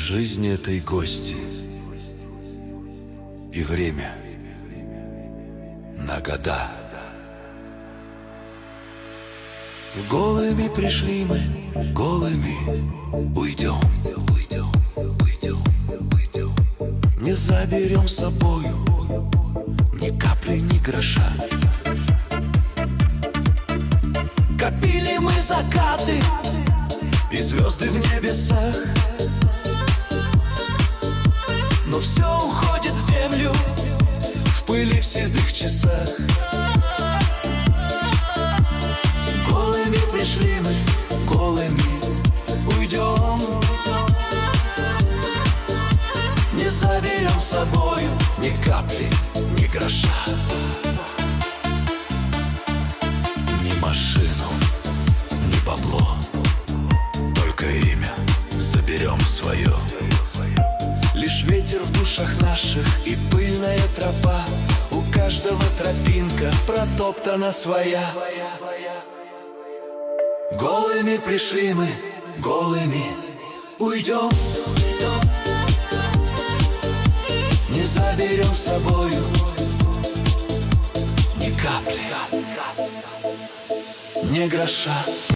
Жизнь этой гости и время на года. Голыми пришли мы, голыми уйдем. Не заберем с собою ни капли, ни гроша. Копили мы закаты и звезды в небесах, но все уходит в землю в пыли в седых часах. Голыми пришли мы, голыми уйдем. Не заберем с собою ни капли, ни гроша. Ни машину, ни бабло, только имя заберем свое. Лишь ветер в душах наших и пыльная тропа, у каждого тропинка протоптана своя. Голыми пришли мы, голыми уйдем. Не заберем с собою ни капли, ни гроша.